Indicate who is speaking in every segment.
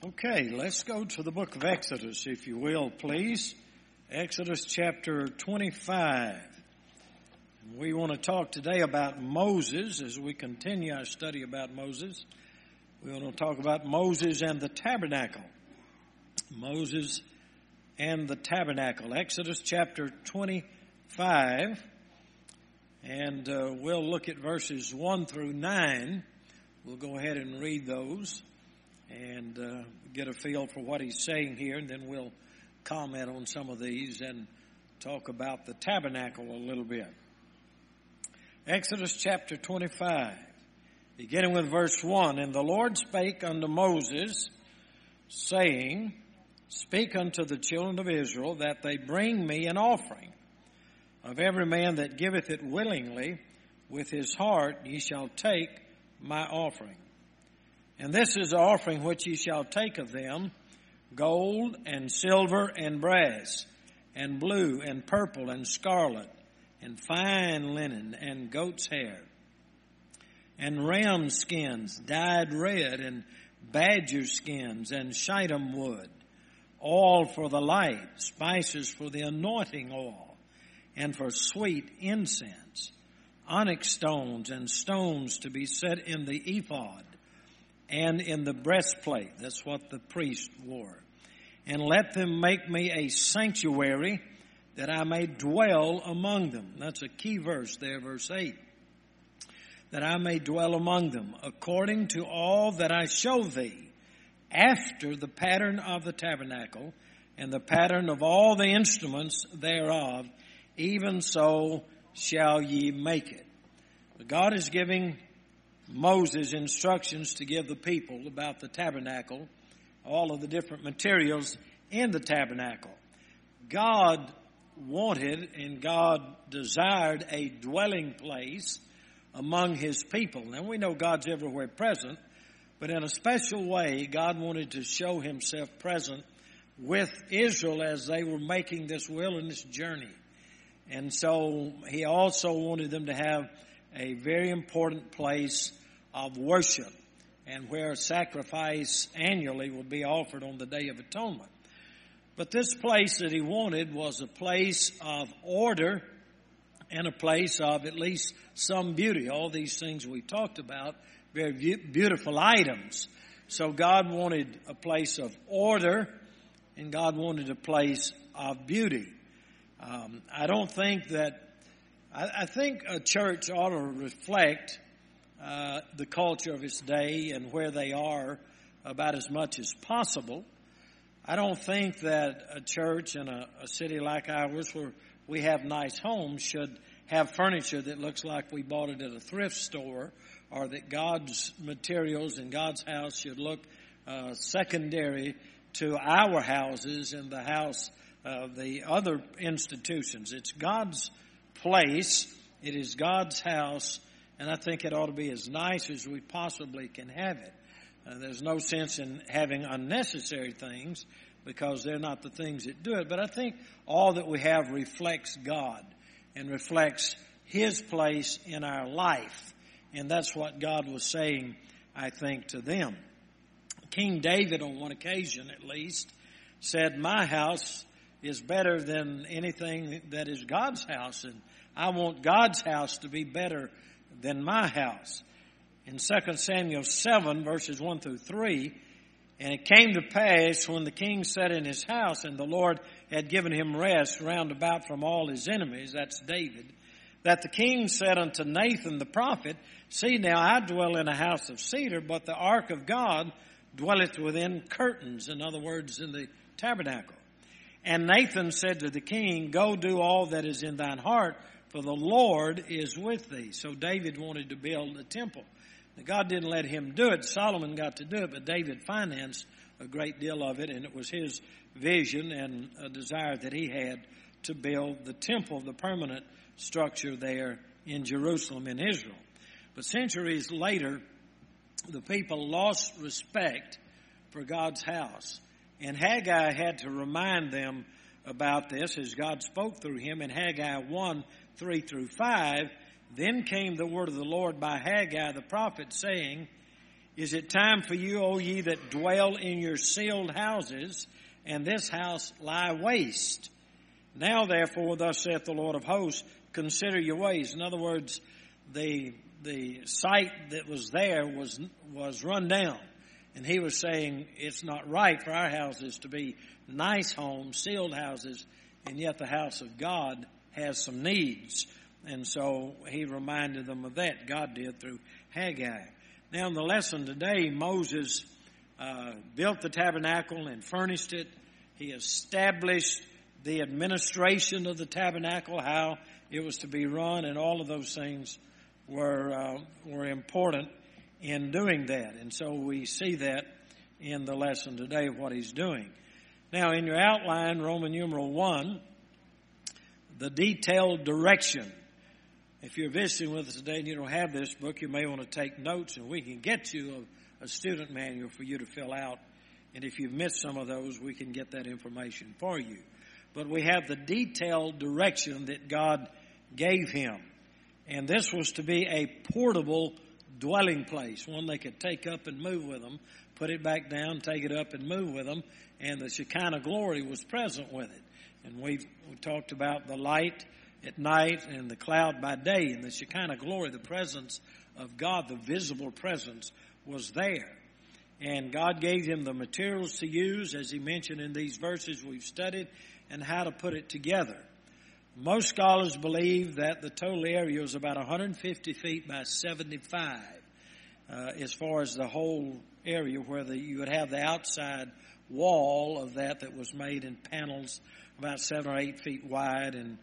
Speaker 1: Okay, let's go to the book of Exodus, if you will, please. Exodus chapter 25. We want to talk today about Moses as we continue our study about Moses. We want to talk about Moses and the tabernacle. Moses and the tabernacle. Exodus chapter 25. And we'll look at verses 1 through 9. We'll go ahead and read those and get a feel for what he's saying here, and then we'll comment on some of these and talk about the tabernacle a little bit. Exodus chapter 25, beginning with verse 1. And the Lord spake unto Moses, saying, Speak unto the children of Israel, that they bring me an offering. Of every man that giveth it willingly, with his heart ye shall take my offering. And this is the offering which ye shall take of them, gold and silver and brass, and blue and purple and scarlet, and fine linen and goat's hair, and ram skins dyed red, and badger skins and shittim wood, oil for the light, spices for the anointing oil, and for sweet incense, onyx stones and stones to be set in the ephod, and in the breastplate. That's what the priest wore. And let them make me a sanctuary, that I may dwell among them. That's a key verse there, verse 8. That I may dwell among them, according to all that I show thee, after the pattern of the tabernacle, and the pattern of all the instruments thereof, even so shall ye make it. But God is giving Moses instructions to give the people about the tabernacle, all of the different materials in the tabernacle. God wanted and God desired a dwelling place among his people. Now we know God's everywhere present, but in a special way, God wanted to show himself present with Israel as they were making this wilderness journey. And so he also wanted them to have a very important place of worship, and where a sacrifice annually would be offered on the Day of Atonement. But this place that he wanted was a place of order and a place of at least some beauty. All these things we talked about, very beautiful items. So God wanted a place of order, and God wanted a place of beauty. I think a church ought to reflect the culture of its day and where they are about as much as possible. I don't think that a church in a city like ours, where we have nice homes, should have furniture that looks like we bought it at a thrift store, or that God's materials in God's house should look secondary to our houses and the house of the other institutions. It's God's place. It is God's house. And I think it ought to be as nice as we possibly can have it. There's no sense in having unnecessary things, because they're not the things that do it. But I think all that we have reflects God and reflects his place in our life. And that's what God was saying, I think, to them. King David, on one occasion at least, said, My house is better than anything that is God's house. And I want God's house to be better than my house. In 2 Samuel 7, verses 1 through 3, And it came to pass, when the king sat in his house, and the Lord had given him rest round about from all his enemies, that's David, that the king said unto Nathan the prophet, See now, I dwell in a house of cedar, but the ark of God dwelleth within curtains, in other words, in the tabernacle. And Nathan said to the king, Go do all that is in thine heart, for the Lord is with thee. So David wanted to build a temple. Now, God didn't let him do it. Solomon got to do it, but David financed a great deal of it, and it was his vision and a desire that he had to build the temple, the permanent structure there in Jerusalem in Israel. But centuries later, the people lost respect for God's house. And Haggai had to remind them about this as God spoke through him in Haggai 1, 3 through 5. Then came the word of the Lord by Haggai the prophet, saying, Is it time for you, O ye that dwell in your sealed houses, and this house lie waste? Now therefore, thus saith the Lord of hosts, consider your ways. In other words, the site that was there was run down. And he was saying it's not right for our houses to be nice homes, sealed houses, and yet the house of God has some needs. And so he reminded them of that. God did through Haggai. Now in the lesson today, Moses built the tabernacle and furnished it. He established the administration of the tabernacle, how it was to be run, and all of those things were important in doing that. And so we see that in the lesson today of what he's doing. Now in your outline, Roman numeral 1, the detailed direction. If you're visiting with us today and you don't have this book, you may want to take notes, and we can get you a student manual for you to fill out. And if you've missed some of those, we can get that information for you. But we have the detailed direction that God gave him. And this was to be a portable dwelling place, one they could take up and move with them, put it back down, take it up and move with them, and the Shekinah glory was present with it. And we talked about the light at night and the cloud by day, and the Shekinah glory, the presence of God, the visible presence, was there. And God gave him the materials to use, as he mentioned in these verses we've studied, and how to put it together. Most scholars believe that the total area was about 150 feet by 75 as far as the whole area, where you would have the outside wall of that was made in panels about 7 or 8 feet wide and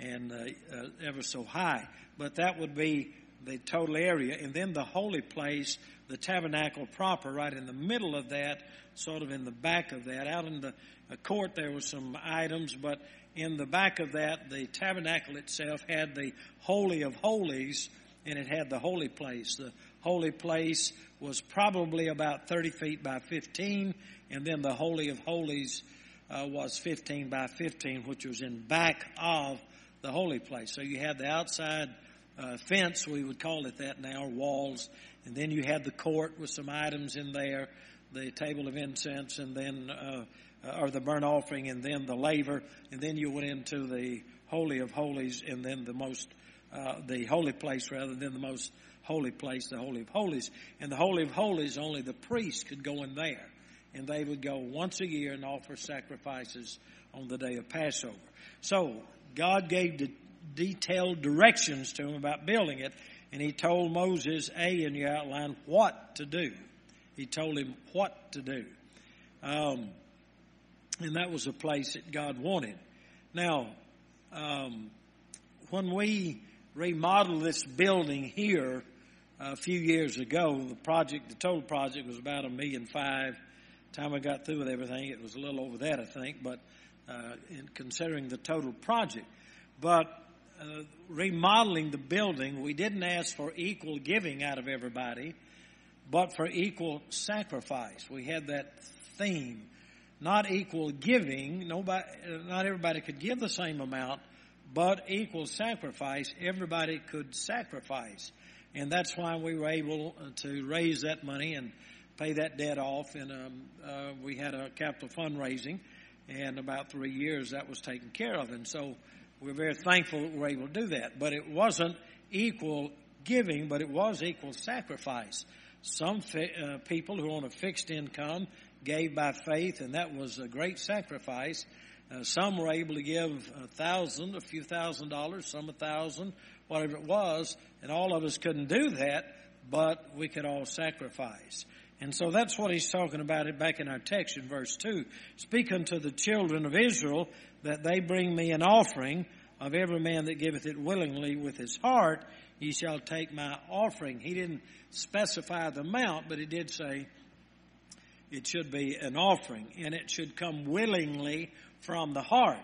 Speaker 1: ever so high. But that would be the total area. And then the holy place, the tabernacle proper, right in the middle of that, sort of in the back of that. Out in the court there were some items, but in the back of that, the tabernacle itself had the Holy of Holies, and it had the holy place. The holy place was probably about 30 feet by 15, and then the Holy of Holies was 15 by 15, which was in back of the holy place. So you had the outside fence, we would call it that now, walls, and then you had the court with some items in there, the table of incense, and then or the burnt offering, and then the laver, and then you went into the Holy of Holies, and then the holy place rather than the most holy place, the Holy of Holies. And the Holy of Holies, only the priests could go in there, and they would go once a year and offer sacrifices on the day of Passover. So God gave the detailed directions to him about building it, and he told Moses, in your outline, what to do. He told him what to do. And that was a place that God wanted. Now, when we remodeled this building here a few years ago, the total project was about $1.5 million. Time I got through with everything, it was a little over that, I think, but in considering the total project. But remodeling the building, we didn't ask for equal giving out of everybody, but for equal sacrifice. We had that theme. Not equal giving, not everybody could give the same amount, but equal sacrifice, everybody could sacrifice. And that's why we were able to raise that money and pay that debt off. And we had a capital fundraising, and about 3 years that was taken care of. And so we're very thankful that we were able to do that. But it wasn't equal giving, but it was equal sacrifice. Some people who are on a fixed income gave by faith, and that was a great sacrifice. Some were able to give $1,000, a few $1,000, some $1,000, whatever it was, and all of us couldn't do that, but we could all sacrifice. And so that's what he's talking about it back in our text in verse 2. Speak unto the children of Israel that they bring me an offering of every man that giveth it willingly with his heart, ye shall take my offering. He didn't specify the amount, but he did say it should be an offering, and it should come willingly from the heart.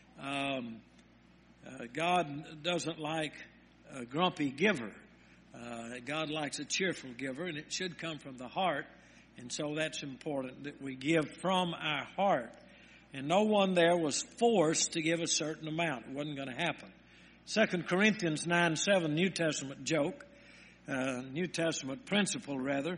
Speaker 1: God doesn't like a grumpy giver. God likes a cheerful giver, and it should come from the heart. And so that's important that we give from our heart. And no one there was forced to give a certain amount. It wasn't going to happen. 2 Corinthians 9:7, New Testament joke, New Testament principle rather.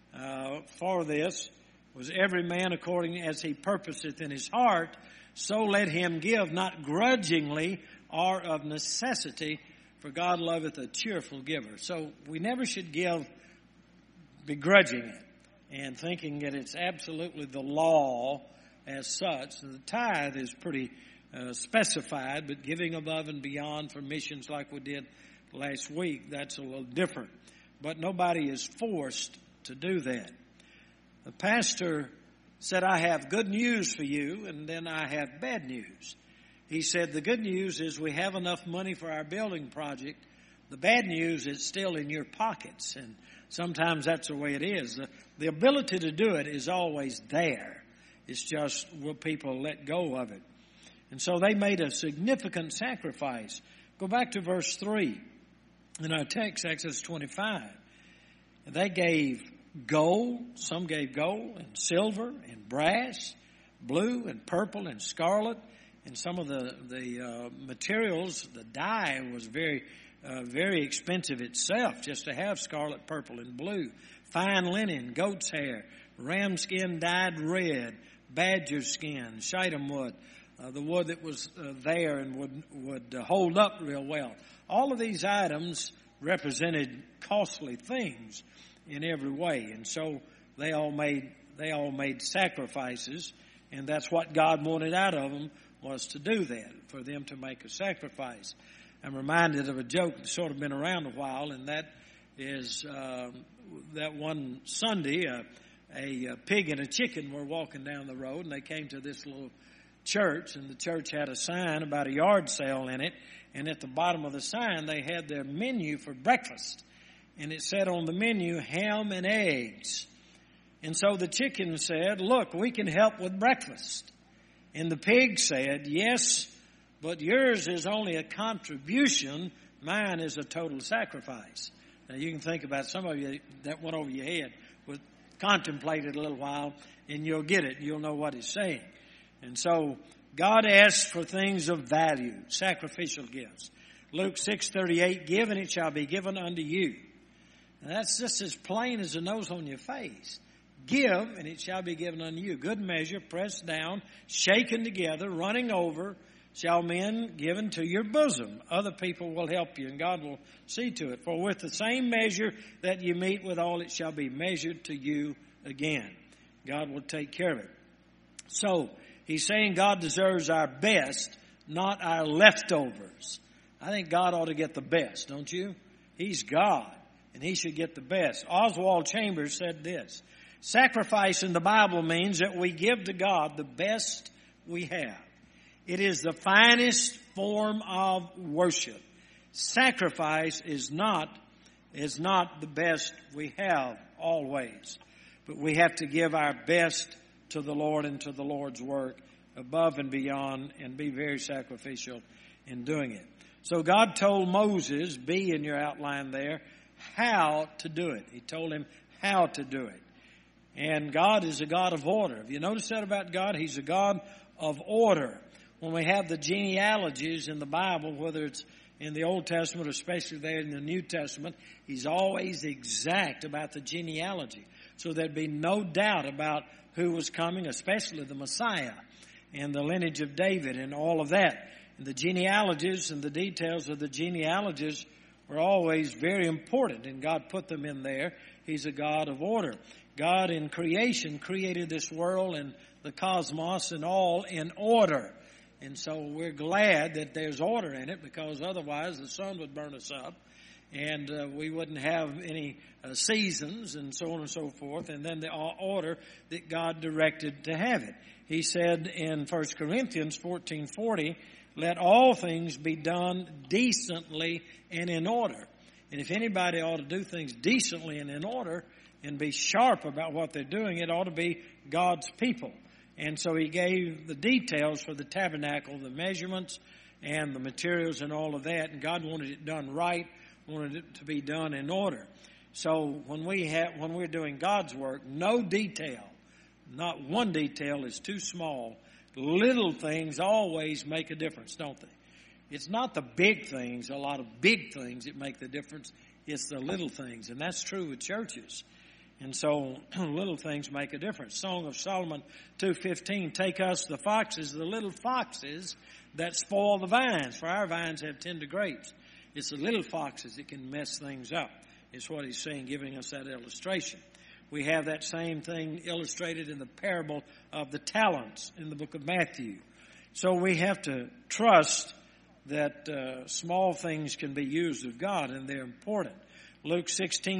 Speaker 1: for this was every man according as he purposeth in his heart, so let him give, not grudgingly or of necessity, for God loveth a cheerful giver. So we never should give begrudging it and thinking that it's absolutely the law as such. The tithe is pretty specified, but giving above and beyond for missions like we did last week, that's a little different. But nobody is forced to do that. The pastor said, I have good news for you, and then I have bad news. He said, the good news is we have enough money for our building project. The bad news is still in your pockets, and sometimes that's the way it is. The ability to do it is always there. It's just will people let go of it. And so they made a significant sacrifice. Go back to verse 3 in our text, Exodus 25. They gave gold, some gave gold and silver and brass, blue and purple and scarlet, and some of the materials, the dye was very expensive itself just to have scarlet, purple, and blue. Fine linen, goat's hair, ram skin dyed red, badger skin, shittim wood, the wood that was there and would hold up real well. All of these items represented costly things in every way, and so they all made sacrifices, and that's what God wanted out of them, was to do that, for them to make a sacrifice. I'm reminded of a joke that's sort of been around a while, and that is that one Sunday a pig and a chicken were walking down the road, and they came to this little church, and the church had a sign about a yard sale in it, and at the bottom of the sign they had their menu for breakfast, and it said on the menu, ham and eggs. And so the chicken said, look, we can help with breakfast. And the pig said, yes, but yours is only a contribution, mine is a total sacrifice. Now you can think about some of you that went over your head, but contemplate it a little while and you'll get it, you'll know what he's saying. And so God asks for things of value, sacrificial gifts. Luke 6:38, give and it shall be given unto you. And that's just as plain as the nose on your face. Give and it shall be given unto you. Good measure, pressed down, shaken together, running over, shall men give into your bosom. Other people will help you and God will see to it. For with the same measure that you meet withal, it shall be measured to you again. God will take care of it. So he's saying God deserves our best, not our leftovers. I think God ought to get the best, don't you? He's God, and he should get the best. Oswald Chambers said this, sacrifice in the Bible means that we give to God the best we have. It is the finest form of worship. Sacrifice is not the best we have always, but we have to give our best to the Lord and to the Lord's work above and beyond and be very sacrificial in doing it. So God told Moses, be in your outline there, how to do it. He told him how to do it. And God is a God of order. Have you noticed that about God? He's a God of order. When we have the genealogies in the Bible, whether it's in the Old Testament or especially there in the New Testament, he's always exact about the genealogy. So there'd be no doubt about who was coming, especially the Messiah and the lineage of David and all of that. And the genealogies and the details of the genealogies were always very important, and God put them in there. He's a God of order. God in creation created this world and the cosmos and all in order. And so we're glad that there's order in it, because otherwise the sun would burn us up and we wouldn't have any seasons and so on and so forth. And then the order that God directed to have it. He said in 1 Corinthians 14:40, let all things be done decently and in order. And if anybody ought to do things decently and in order and be sharp about what they're doing, it ought to be God's people. And so he gave the details for the tabernacle, the measurements and the materials and all of that. And God wanted it done right, wanted it to be done in order. So when we're doing God's work, no detail, not one detail is too small. Little things always make a difference, don't they? It's not the big things, a lot of big things that make the difference. It's the little things. And that's true with churches. And so little things make a difference. Song of Solomon 2:15, take us the foxes, the little foxes that spoil the vines, for our vines have tender grapes. It's the little foxes that can mess things up, is what he's saying, giving us that illustration. We have that same thing illustrated in the parable of the talents in the book of Matthew. So we have to trust that small things can be used of God, and they're important. Luke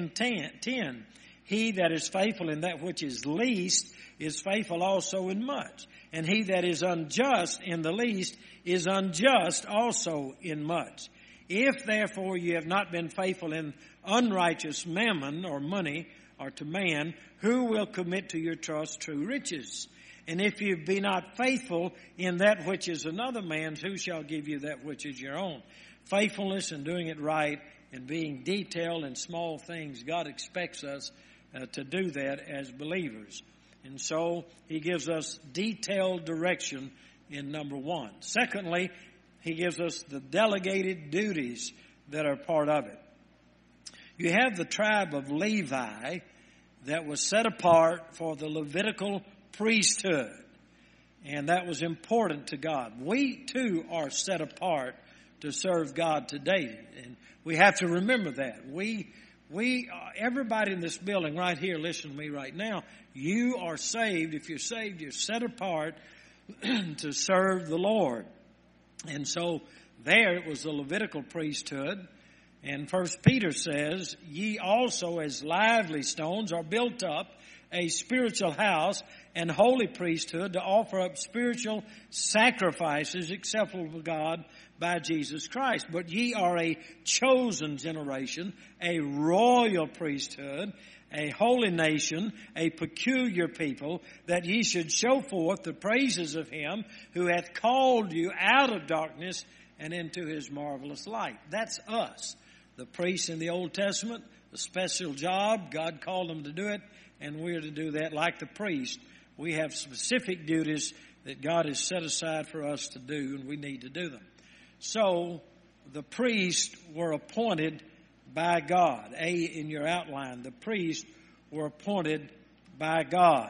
Speaker 1: 16:10, he that is faithful in that which is least is faithful also in much. And he that is unjust in the least is unjust also in much. If therefore you have not been faithful in unrighteous mammon or money or to man, who will commit to your trust true riches? And if you be not faithful in that which is another man's, who shall give you that which is your own? Faithfulness and doing it right and being detailed in small things, God expects us to do that as believers. And so he gives us detailed direction in number one. Secondly, he gives us the delegated duties that are part of it. You have the tribe of Levi that was set apart for the Levitical priesthood. And that was important to God. We too are set apart to serve God today. And we have to remember that. Everybody in this building right here, listen to me right now, you are saved. If you're saved, you're set apart to serve the Lord. And so there it was the Levitical priesthood. And 1 Peter says, ye also as lively stones are built up a spiritual house and holy priesthood to offer up spiritual sacrifices acceptable to God by Jesus Christ. But ye are a chosen generation, a royal priesthood, a holy nation, a peculiar people, that ye should show forth the praises of him who hath called you out of darkness and into his marvelous light. That's us. The priests in the Old Testament, a special job. God called them to do it, and we're to do that like the priest. We have specific duties that God has set aside for us to do, and we need to do them. So the priests were appointed by God. In your outline, the priests were appointed by God.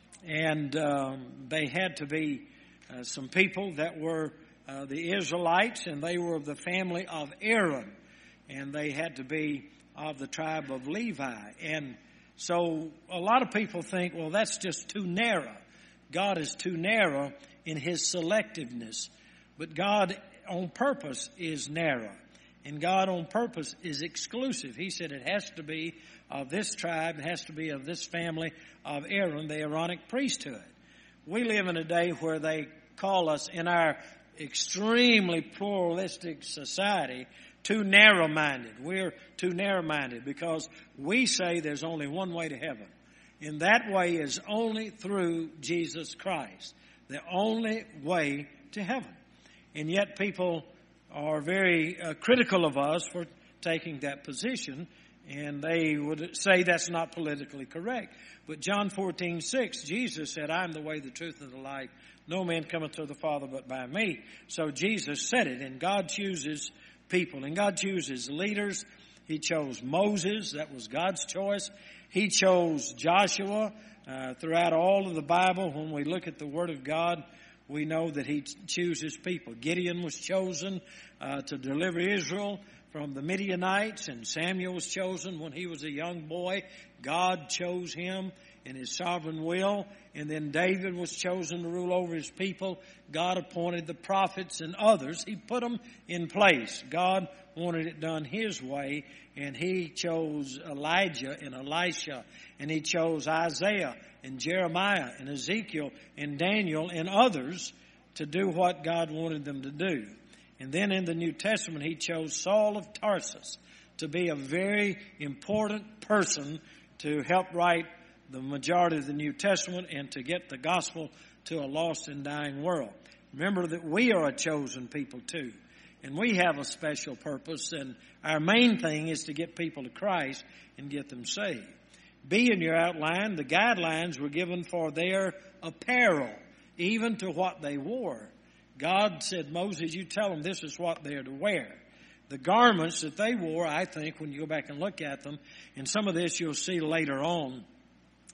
Speaker 1: And they had to be some people that were the Israelites, and they were of the family of Aaron. And they had to be of the tribe of Levi. And so a lot of people think, well, that's just too narrow. God is too narrow in his selectiveness. But God on purpose is narrow. And God on purpose is exclusive. He said it has to be of this tribe, it has to be of this family of Aaron, the Aaronic priesthood. We live in a day where they call us, in our extremely pluralistic society, too narrow-minded. We're too narrow-minded because we say there's only one way to heaven. And that way is only through Jesus Christ. The only way to heaven. And yet people are very critical of us for taking that position. And they would say that's not politically correct. But John 14:6, Jesus said, I am the way, the truth, and the life. No man cometh to the Father but by me. So Jesus said it, and God chooses people. And God chooses leaders. He chose Moses. That was God's choice. He chose Joshua. Throughout all of the Bible, when we look at the Word of God, we know that he chooses people. Gideon was chosen to deliver Israel from the Midianites, and Samuel was chosen when he was a young boy. God chose him in his sovereign will. And then David was chosen to rule over his people. God appointed the prophets and others. He put them in place. God wanted it done his way, and he chose Elijah and Elisha, and he chose Isaiah and Jeremiah and Ezekiel and Daniel and others to do what God wanted them to do. And then in the New Testament, he chose Saul of Tarsus to be a very important person to help write the majority of the New Testament and to get the gospel to a lost and dying world. Remember that we are a chosen people too. And we have a special purpose, and our main thing is to get people to Christ and get them saved. B in your outline, the guidelines were given for their apparel, even to what they wore. God said, Moses, you tell them this is what they're to wear. The garments that they wore, I think, when you go back and look at them, and some of this you'll see later on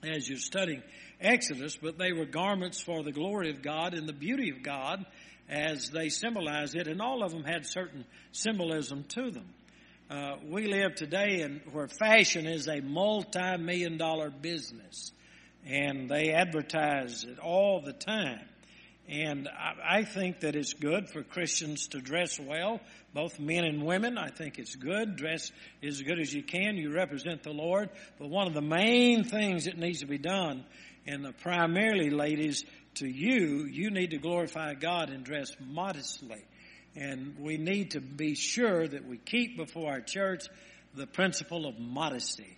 Speaker 1: as you're studying Exodus, but they were garments for the glory of God and the beauty of God as they symbolized it, and all of them had certain symbolism to them. We live today where fashion is a multi-million-dollar business, and they advertise it all the time. And I think that it's good for Christians to dress well, both men and women. I think it's good. Dress as good as you can. You represent the Lord. But one of the main things that needs to be done, and primarily, ladies, to you need to glorify God and dress modestly. And we need to be sure that we keep before our church the principle of modesty.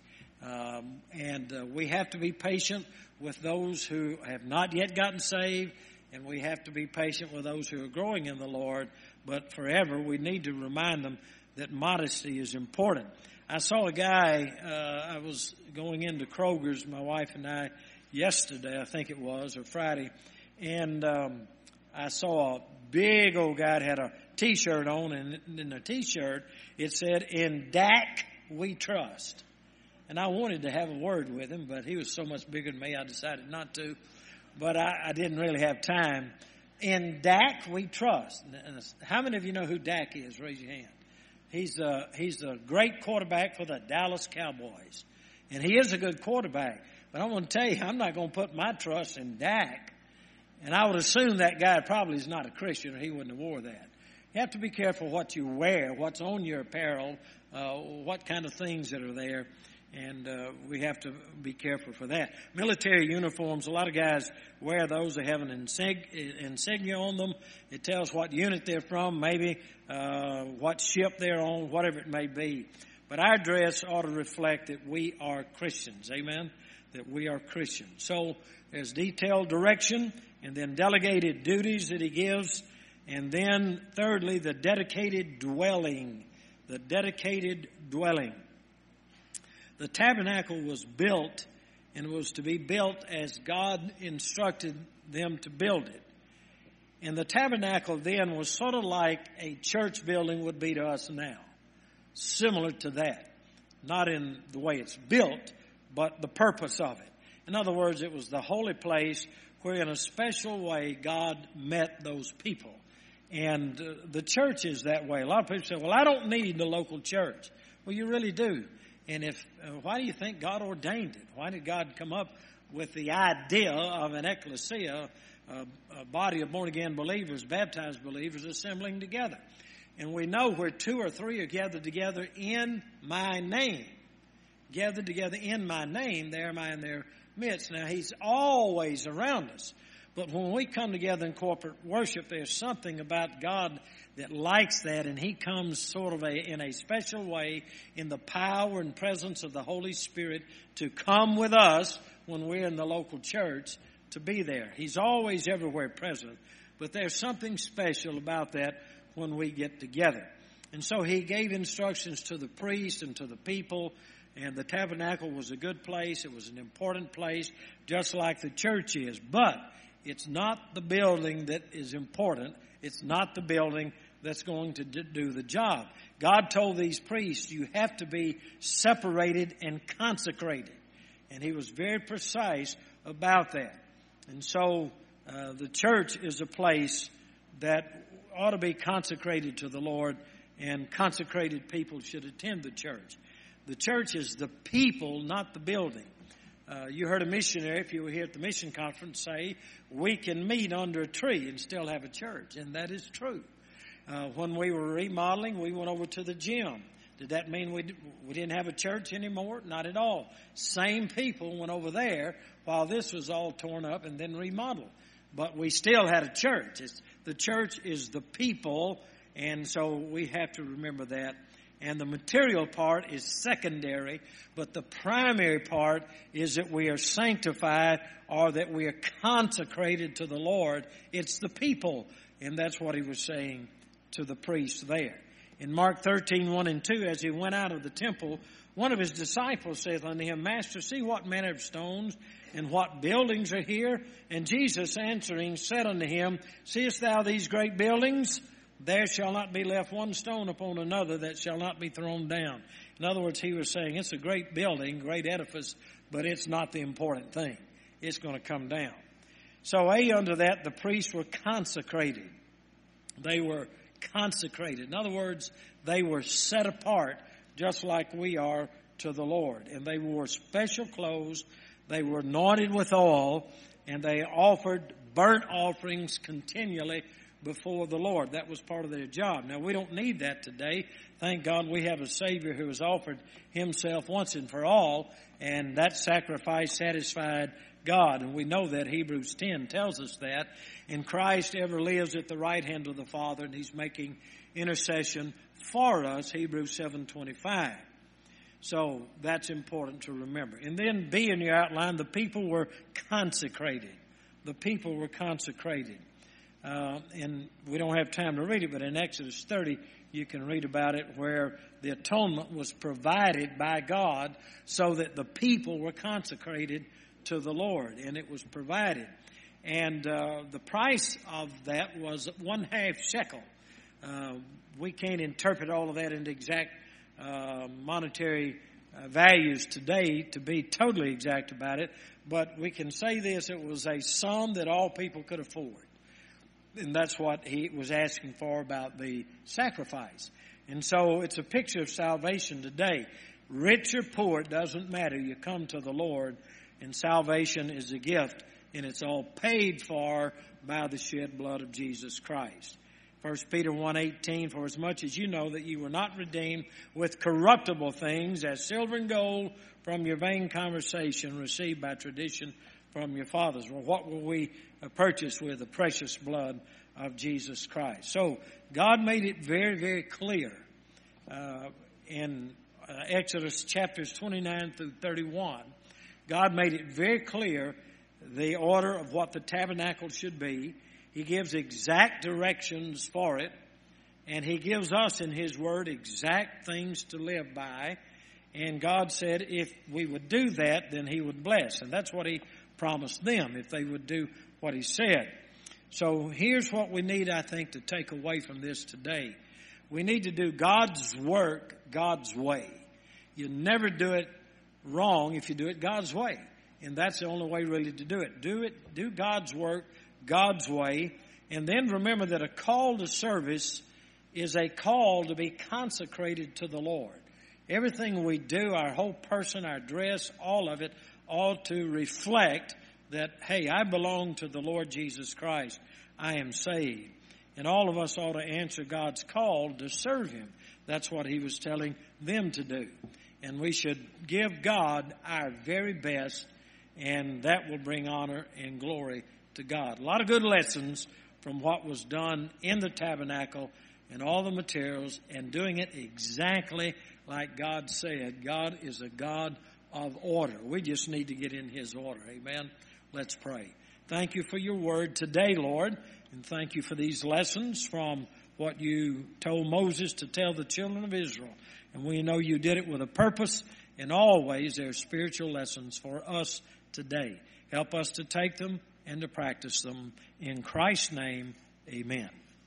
Speaker 1: We have to be patient with those who have not yet gotten saved, and we have to be patient with those who are growing in the Lord. But forever, we need to remind them that modesty is important. I saw a guy, I was going into Kroger's, my wife and I, yesterday, I think it was, or Friday, and I saw a big old guy that had a T-shirt on, and in the T-shirt, it said, "In Dak we trust." And I wanted to have a word with him, but he was so much bigger than me, I decided not to. But I didn't really have time. In Dak we trust. How many of you know who Dak is? Raise your hand. He's a great quarterback for the Dallas Cowboys. And he is a good quarterback. But I want to tell you, I'm not going to put my trust in Dak. And I would assume that guy probably is not a Christian, or he wouldn't have wore that. You have to be careful what you wear, what's on your apparel, what kind of things that are there. And we have to be careful for that. Military uniforms, a lot of guys wear those. They have an insignia on them. It tells what unit they're from, maybe what ship they're on, whatever it may be. But our dress ought to reflect that we are Christians. Amen? That we are Christians. So there's detailed direction, and then delegated duties that he gives. And then thirdly, the dedicated dwelling. The dedicated dwelling. The tabernacle was built, and was to be built as God instructed them to build it. And the tabernacle then was sort of like a church building would be to us now. Similar to that. Not in the way it's built, but the purpose of it. In other words, it was the holy place where in a special way God met those people. And the church is that way. A lot of people say, well, I don't need the local church. Well, you really do. And why do you think God ordained it? Why did God come up with the idea of an ecclesia, a body of born-again believers, baptized believers, assembling together? And we know where two or three are gathered together in my name. Gathered together in my name, there am I in their midst. Now, he's always around us. But when we come together in corporate worship, there's something about God that likes that, and he comes sort of in a special way in the power and presence of the Holy Spirit to come with us when we're in the local church to be there. He's always everywhere present, but there's something special about that when we get together. And so he gave instructions to the priests and to the people, and the tabernacle was a good place. It was an important place, just like the church is. But it's not the building that is important. It's not the building that's going to do the job. God told these priests, you have to be separated and consecrated. And he was very precise about that. And so the church is a place that ought to be consecrated to the Lord, and consecrated people should attend the church. The church is the people, not the building. You heard a missionary, if you were here at the mission conference, say, we can meet under a tree and still have a church. And that is true. When we were remodeling, we went over to the gym. Did that mean we didn't have a church anymore? Not at all. Same people went over there while this was all torn up and then remodeled. But we still had a church. The church is the people, and so we have to remember that. And the material part is secondary, but the primary part is that we are sanctified, or that we are consecrated to the Lord. It's the people, and that's what he was saying to the priests there. In Mark 13:1 and 2, as he went out of the temple, one of his disciples saith unto him, Master, see what manner of stones and what buildings are here? And Jesus answering said unto him, Seest thou these great buildings? There shall not be left one stone upon another that shall not be thrown down. In other words, he was saying it's a great building, great edifice, but it's not the important thing. It's going to come down. So under that, the priests were consecrated. They were consecrated. In other words, they were set apart just like we are to the Lord. And they wore special clothes. They were anointed with oil, and they offered burnt offerings continually before the Lord. That was part of their job. Now, we don't need that today. Thank God we have a Savior who has offered himself once and for all, and that sacrifice satisfied God. And we know that Hebrews 10 tells us that. And Christ ever lives at the right hand of the Father, and he's making intercession for us, Hebrews 7:25. So that's important to remember. And then B in your outline, the people were consecrated. The people were consecrated. And we don't have time to read it, but in Exodus 30, you can read about it where the atonement was provided by God so that the people were consecrated to the Lord, and it was provided. And the price of that was 1/2 shekel. We can't interpret all of that into exact monetary values today to be totally exact about it, but we can say this: it was a sum that all people could afford. And that's what he was asking for about the sacrifice. And so it's a picture of salvation today. Rich or poor, it doesn't matter. You come to the Lord, and salvation is a gift, and it's all paid for by the shed blood of Jesus Christ. 1 Peter 1:18, for as much as you know that you were not redeemed with corruptible things, as silver and gold from your vain conversation received by tradition from your fathers. Well, what will we purchase with the precious blood of Jesus Christ? So God made it very, very clear in Exodus chapters 29 through 31. God made it very clear the order of what the tabernacle should be. He gives exact directions for it, and he gives us in his word exact things to live by. And God said if we would do that, then he would bless. And that's what he promised them, if they would do what he said. So here's what we need, I think, to take away from this today. We need to do God's work God's way. You never do it wrong if you do it God's way. And that's the only way really to do it. Do God's work God's way. And then remember that a call to service is a call to be consecrated to the Lord. Everything we do, our whole person, our dress, all of it, ought to reflect that, hey, I belong to the Lord Jesus Christ. I am saved. And all of us ought to answer God's call to serve him. That's what he was telling them to do. And we should give God our very best, and that will bring honor and glory to God. A lot of good lessons from what was done in the tabernacle and all the materials, and doing it exactly like God said. God is a God of order. We just need to get in his order. Amen. Let's pray. Thank you for your word today, Lord, and thank you for these lessons from what you told Moses to tell the children of Israel. And we know you did it with a purpose. In all ways, there are spiritual lessons for us today. Help us to take them and to practice them. In Christ's name, amen.